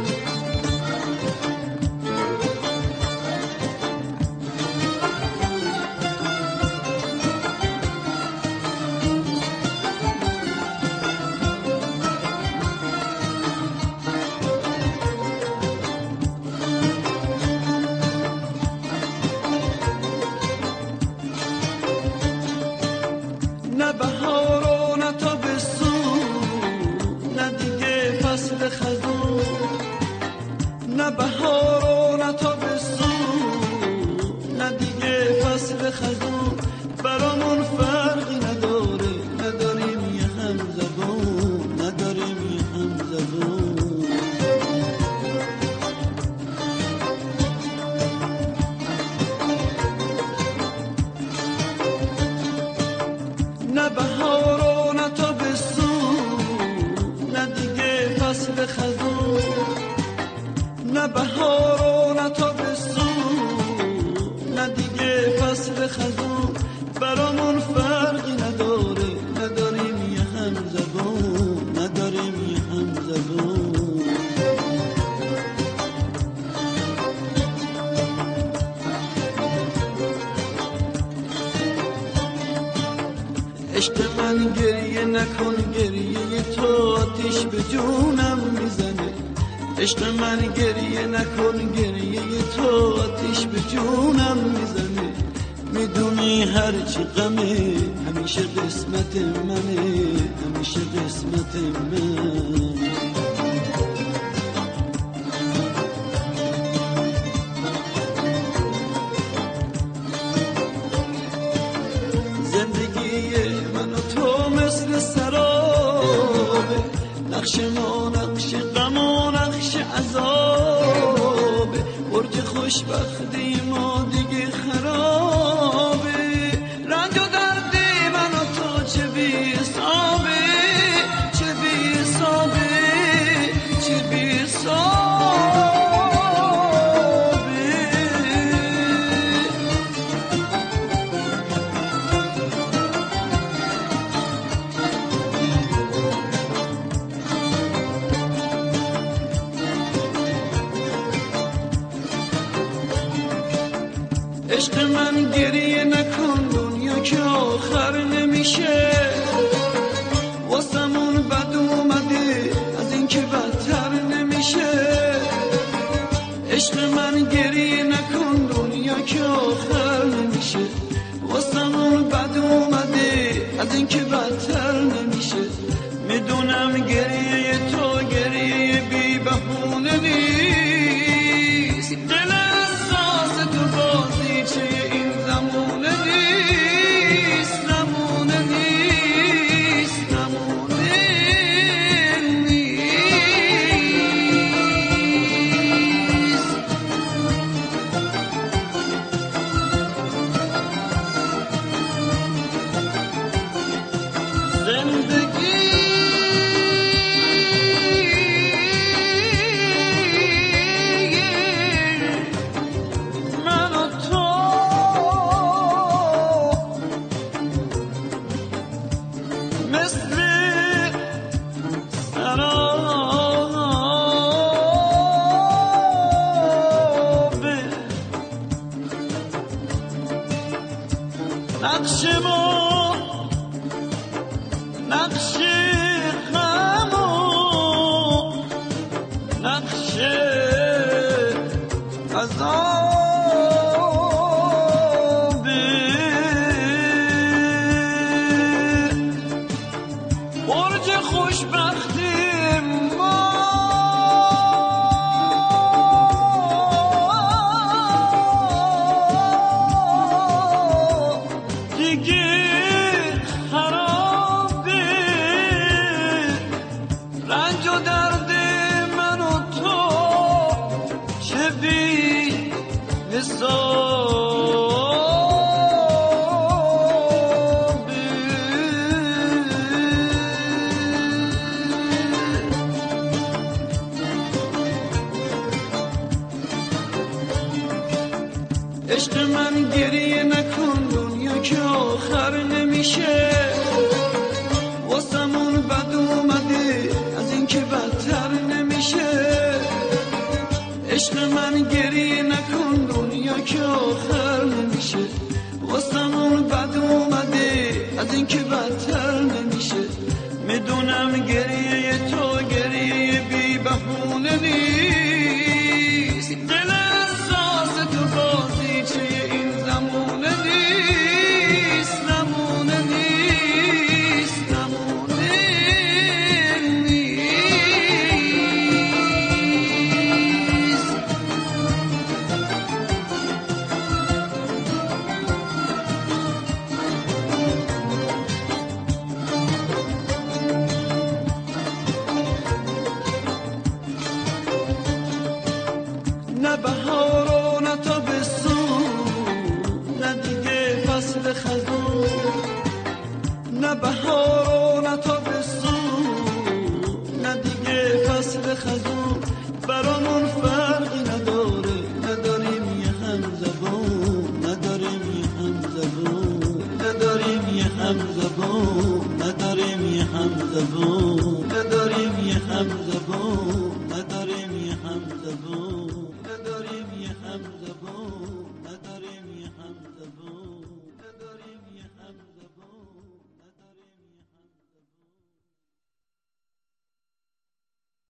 نه بهار و نه تابستون، نه دیگه فصل خزون. نه بهار و نه تابستون، نه دیگه فصل خزون. برامون فرقی نداره، نداریم یه هم زبون، نداریم یه هم زبون. نه بهار و نه تابستون، نه دیگه فصل خزون. نه بهار و نه تابستون، نه دیگه فصل خزون. برامون فرقی نداره، نداریم یه هم زبون، نداریم یه هم زبون. عشق من گریه نکن، گریه تو آتیش به جونم میزنه. عشق من گریه نکن، گریه تو آتیش به جونم میزنه. میدونی هرچی غمه همیشه قسمت منه، همیشه قسمت من. نقش ما نقش غم و نقش عذابه. برج خوشبختی ما دیگه خرابه. رنج و درد من و تو چه بی حسابه، چه بی حسابه، چه بی حسابه. عشق من گریه نکن، دنیا که آخر نمیشه. واسمون بد اومده، از این که بدتر نمیشه. عشق من گریه نکن، دنیا که آخر نمیشه. واسمون بد اومده، از این که بدتر نمیشه. میدونم گریه تو گریه بی بهونه نیست. دل احساس تو بازیچه این زمونه نیست، زمونه نیست، زمونه نیست. زندگی نقش ما نقش غم و نقش عذابه. برج خوشبختی ما دیگه خرابه. رنج و درد من و تو چه بی حسابه. عشق من گریه نکن، دنیا که آخر نمیشه. واسمون بد اومده، از این که بدتر نمیشه. عشق من گریه نکن دنیا که آخر نمیشه واسمون بد اومده از این که بدتر نمیشه میدونم گریه تو گریه بی بهونه نیست دل احساس تو بازیچه این زمونه نیست نمونه نیست نمونه نیست نه بهار و نه تابستون نه دیگه فصل خزون نه بهار و نه تابستون نه دیگه فصل خزون برامون فرقی نداره نداریم یه هم زبون نداریم یه هم زبون نداریم یه هم زبون نداریم یه هم زبون نداریم یه هم زبون نداریم یه هم زبون نداریم یه هم زبون نداریم یه هم زبون